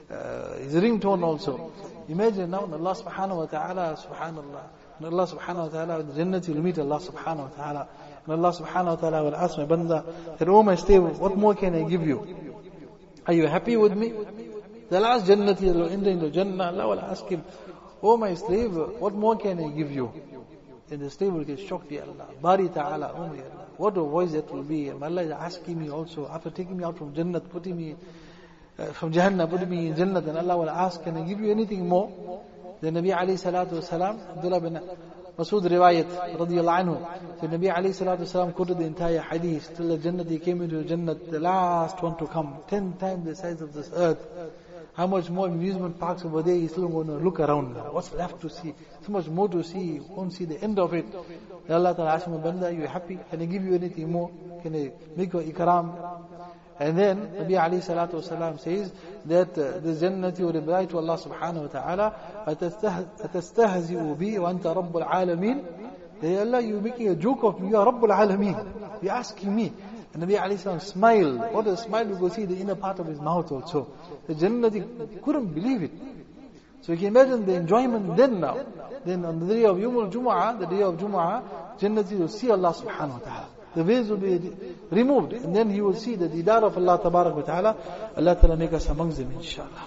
ringtone also. Imagine now, Allah subhanahu wa ta'ala, subhanallah, and Allah subhanahu wa ta'ala, in the Jannah will meet Allah subhanahu wa ta'ala, and Allah subhanahu wa ta'ala will ask my banda, that, oh my slave, what more can I give you? Are you happy with me? The last Jannati will enter into Jannah, Allah will ask him, oh my slave, what more can I give you? And the slave will get shocked, Ya Allah, Bari ta'ala, oh my Allah, what a voice that will be. And Allah is asking me also, after taking me out from Jannah, putting me from Jahannam, put me in Jannah, then Allah will ask, can I give you anything more? Then Nabi alayhi salatu wasalam, Abdullah bin Masud riwayat, radiyallahu anhu, so Nabi alayhi salatu wasalam quoted the entire hadith, till the Jannah, he came into the Jannah, the last one to come, 10 times the size of this earth. How much more amusement parks over there, he's still going to look around now. What's left to see? So much more to see, you won't see the end of it. Then Allah ta'ala asks him, Banda, are you happy? Can I give you anything more? Can I make you ikram? And then Nabi alayhi salatu wasalam says that the Jannati will reply to Allah subhanahu wa ta'ala, أَتَسْتَهْزِئُ بِي وَأَنْتَ رَبُّ الْعَالَمِينَ. Hey Allah, you're making a joke of me, you are Rabbul Alameen. You're asking me. And Nabi alayhi salam smiled. What a smile, you go see the inner part of his mouth also. The Jannati couldn't believe it. So you can imagine the enjoyment then now. Then on the day of Yawmul Jumu'ah, the day of Jumu'ah, Jannati will see Allah subhanahu wa ta'ala. The veils will be removed, and then he will see the didar of Allah tabarak wa ta'ala. Allah ta'ala make us amongst them, inshallah.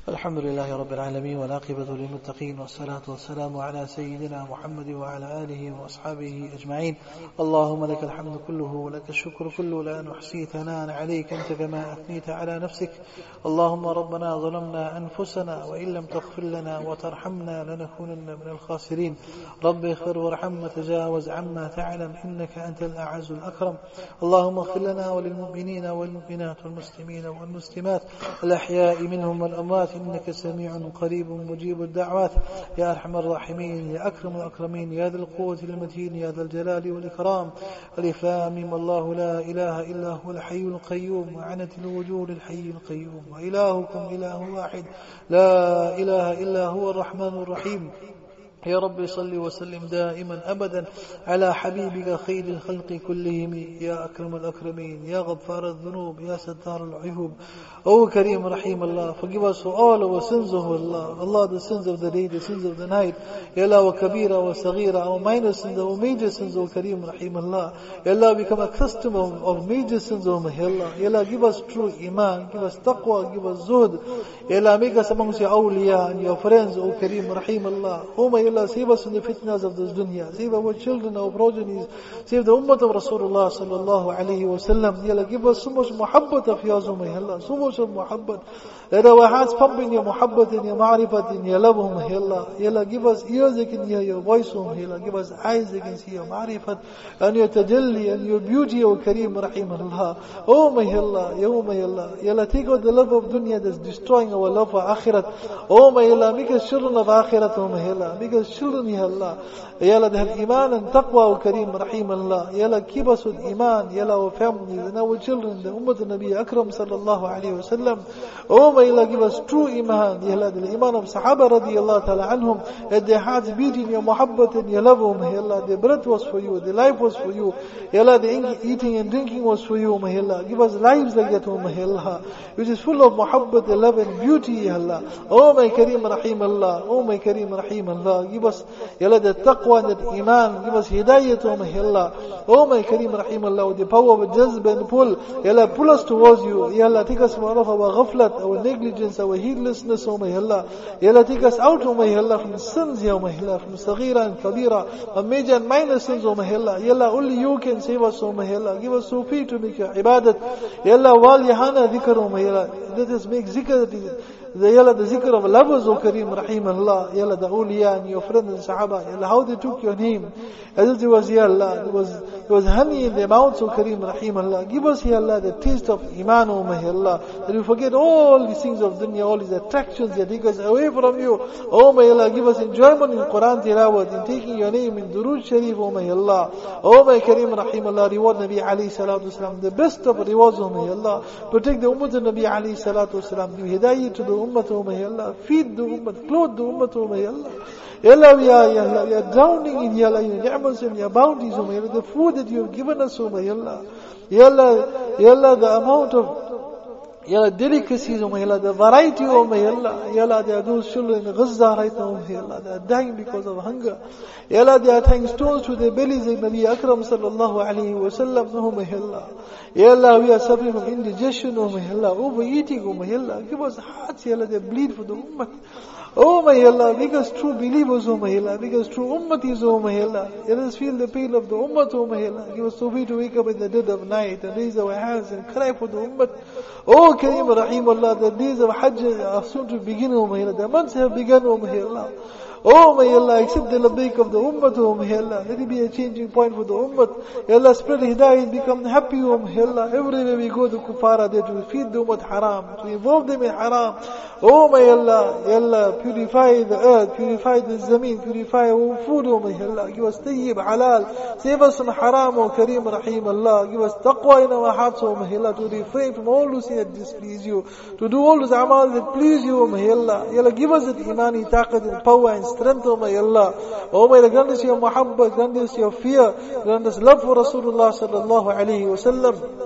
الحمد لله رب العالمين والعاقبة للمتقين والصلاة والسلام على سيدنا محمد وعلى آله وأصحابه أجمعين. اللهم لك الحمد كله ولك الشكر كله، لا نحصي ثناء عليك أنت كما أثنيت على نفسك. اللهم ربنا ظلمنا أنفسنا وإن لم تغفر لنا وترحمنا لنكونن من الخاسرين. رب اغفر وارحم وتجاوز عما تعلم إنك أنت الأعز الأكرم. اللهم اغفر لنا وللمؤمنين والمؤمنات والمسلمين والمسلمات الأحياء منهم والأموات إنك سميع قريب مجيب الدعوات يا أرحم الراحمين يا أكرم الأكرمين يا ذا القوة المتين يا ذا الجلال والإكرام. ألف لام ميم الله لا إله إلا هو الحي القيوم وعنت الوجوه الحي القيوم وإلهكم إله واحد لا إله إلا هو الرحمن الرحيم. يا رب صل وسلم دائما أبدا على حبيبك خير الخلق كلهم يا أكرم الأكرمين يا غفار الذنوب يا ستار العيوب. O Kareem Rahim Allah, forgive us for all our sins, O Allah. Allah, the sins of the day, the sins of the night. Ya Allah, our kabira, our saghira, our minor sins, our major sins, O Kareem Rahim Allah. Ya Allah, become accustomed of major sins, O my Allah. Ya Allah, give us true iman, give us taqwa, give us zuhd. Ya Allah, make us amongst your awliya and your friends, O Kareem Rahim Allah. O my Allah, save us from the fitnas of this dunya. Save our children, our progenies. Save the ummah of Rasulullah sallallahu alayhi wa sallam. Ya Allah, give us so much muhabbat of yours, O my Allah. So much of muhabbat. Let our hearts pump in your muhabbat, in your ma'rifat, in your love, O my Allah. Ya Allah, give us ears that can hear your voice, O my Allah. Give us eyes that can see your ma'rifat and your tajalli and your beauty, O Kareem Rahim Allah. O my Allah, Ya my Allah. Ya Allah, take out the love of dunya that's destroying our love for akhirat. O my Allah, make us children of akhirat, O my Allah. Make us children, Ya Allah. Ya Allah, that have iman and taqwa, O Kareem Rahim Allah. Ya Allah, keep us with iman. Ya Allah, our families and our children, the ummah of Nabi Akram sallallahu alayhi wa sallam. Oh my Allah, give us true iman. Ya Allah, the iman of Sahaba radiyallahu ta'ala anhum, that their hearts beat in your muhabbat and your love, oh my Allah. Their breath was for you, their life was for you. Ya Allah, the eating and drinking was for you, oh my Allah. Give us lives like that, oh my Allah, which is full of muhabbat, love and beauty, Ya Allah. Oh my Kareem Rahim Allah. Oh my Kareem Rahim Allah. Give us, Ya Allah, the taqwa and the iman. Give us hidayat, oh my Allah. Oh my Kareem Rahim Allah, with the power of jazb and pull. Ya Allah, pull us towards you. Ya Allah, take us out of our ghaflat, our negligence, our heedlessness, oh my Allah. Ya Allah, take us out, oh my Allah, from sins, Ya my Allah, from saghira and kabira, from major and minor sins, oh my Allah. Ya Allah, only you can save us, oh my Allah. Give us sufi to make your ibadat. Ya Allah, wal yahana dhikr, oh my Allah. Let us make zikr, Ya Allah, the zikr of lovers, O Kareem Rahim Allah. Ya Allah, the awliya and your friends and sahaba. Ya Allah, how they took your name. As if it was, Ya Allah, there was honey in their mouths, O Kareem Rahim Allah. Give us, Ya Allah, the taste of iman, O my Allah. That we forget all these things of dunya, all these attractions that take us away from you. Oh my Allah, give us enjoyment in Quran tilawat, in taking your name in Durood Sharif, O my Allah. Oh my Kareem Rahim Allah, reward Nabi alayhi salatu wasalam, the best of rewards, O my Allah. Protect the ummah of Nabi alayhi salatu wasalam. Give hidayah to the ummah, oh my Allah. Feed the ummah, clothe the ummah, oh my Allah. Ya Allah, we are drowning in Ya Allah, your ni'mas and your bounties, oh my Allah. The food that you have given us, oh my Allah. Ya Allah, the amount of Ya Allah, delicacies, oh my Allah, the variety, oh my Allah. Ya Allah, there are those children in Gaza right now, oh my Allah. They are dying because of hunger. Ya Allah, they are tying stones to their bellies like Nabi Akram sallallahu alayhi wa sallam, oh my Allah. Ya Allah, we are suffering from indigestion, oh my Allah, overeating, oh my Allah. Give us hearts, Ya Allah, that bleed for the ummah. Oh my Allah, make us true believers, oh my Allah. Make us true ummatis, oh my Allah. Let us feel the pain of the ummah, oh my Allah. Give us tawfiq to wake up in the dead of night and raise our hands and cry for the ummah. Oh Kareem Rahim Allah, the days of Hajj are soon to begin, oh my Allah. The months have begun, oh my Allah. Oh my Allah, accept the labbaik of the ummah, oh my Allah. Let it be a changing point for the ummah. Ya Allah, spread hidayah and become happy, oh my Allah. Everywhere we go, the kuffar are there to feed the ummah haram, to involve them in haram. Oh my Allah, Ya Allah, purify the earth, purify the zameen, purify our food, oh my Allah. Give us tayyib, halal. Save us from haram, oh Kareem Rahim Allah. Give us taqwa in our hearts, oh my Allah, to refrain from all those things that displease you, to do all those amal that please you, oh my Allah. Ya Allah, give us that imani, taqat and power and strength, oh my Allah. Oh my Allah, grant us your muhabbat, grant us your fear, grant us love for Rasulullah sallallahu alayhi wa sallam.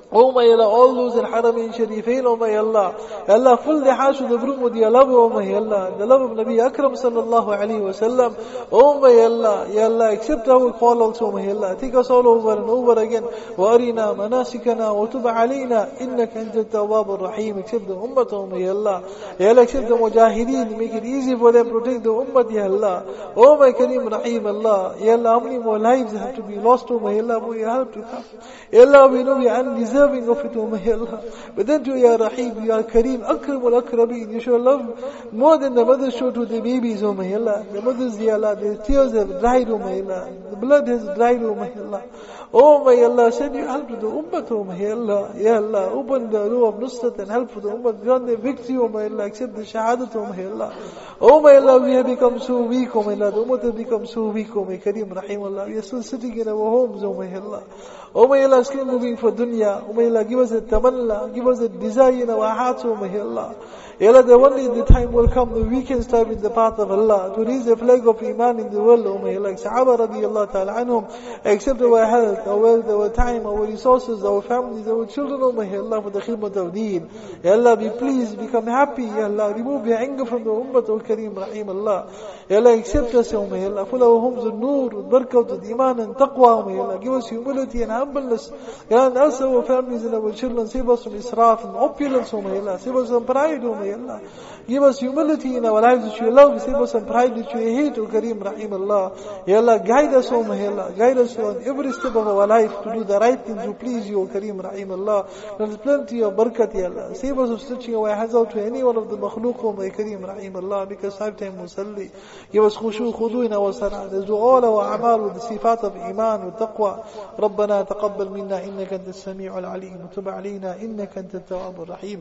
Oh my Allah, all those in Haramain Sharifain, oh my Allah. Allah, fill the house with the room with your love, oh my Allah. The love of Nabi Akram sallallahu alayhi wa sallam. Oh my Allah, Ya Allah, accept our call also, oh my Allah. Take us all over and over again. وَأَرِنَا مَنَاسِكَنَا وَتُبْ عَلَيْنَا إِنَّكَ أَنْتَ التَّوَّابُ الرَّحِيمُ. Accept the ummah, oh my Allah. Ya Allah, accept the mujahideen. Make it easy for them. Protect the ummah, Ya Allah. Oh my Kareem Rahim Allah. Ya Allah, how many more lives have to be lost, oh my Allah, for your help to come. Ya Allah, we know we are undeserving of it, oh my Allah. But then to Ya Rahim, Ya Kareem, Akramul Akrabeen, you show love more than the mothers show to the babies, oh my Allah. The mothers, Ya Allah, their tears have dried, oh my Allah. The blood has dried, oh my Allah. Oh my Allah, send your help to the ummah, oh my Allah. Ya Allah, open the door of Nusrat and help for the ummah. Grant the victory, oh my Allah. Accept the shahadat, oh my Allah. Oh my Allah, we have become so weak, oh my Allah. The ummah has become so weak, oh my Kareem Rahim Allah. We are still sitting in our homes, oh my Allah. Oh my Allah, still moving for dunya. Oh my Allah, give us a tamanna, give us a desire in our hearts, oh my Allah. Ya Allah, that one day the time will come that we can stand in the path of Allah, to raise a flag of Iman in the world, oh my Allah. Sahaba radiyallahu ta'ala anhum, accept our health, our wealth, our time, our resources, our families, our children, oh my Allah, for the khidmat of deen. Ya Allah, be pleased, become happy, Ya Allah, remove your anger from the ummah, oh Kareem Rahim Allah. Ya Allah, accept us, oh my Allah, fill our homes with noor, with barakah, with iman and taqwa, oh my Allah. Give us humility and humbleness. Ya Allah, us, our families and our children, save us from israf and opulence, oh my Allah. Save us from pride, oh my Allah. Give us humility in our lives which you love. Save us from pride which you hate, O Kareem Rahim Allah. Ya Allah, guide us, O my Allah. Guide us on every step of our life to do the right thing to please you, O Kareem Rahim Allah. There is plenty of barakat, Ya Allah. Save us of stretching our hands out to any one of the makhluk, O my Kareem Rahim Allah. Because 5 times musalli. Give us khushu, khudu in our salah. Let's do all our amal with the sifat of iman, with taqwa. ربنا تقبل منا إنك أنت السميع العليم وتب علينا إنك أنت التواب الرحيم.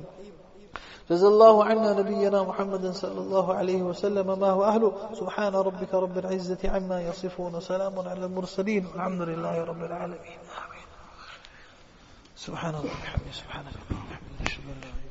جزا الله عنا نبينا محمد صلى الله عليه وسلم ما هو أهله. سبحان ربك رب العزة عما يصفون سلام على المرسلين والحمد لله رب العالمين. آمين. سبحان الله وبحمده سبحانك اللهم وبحمدك.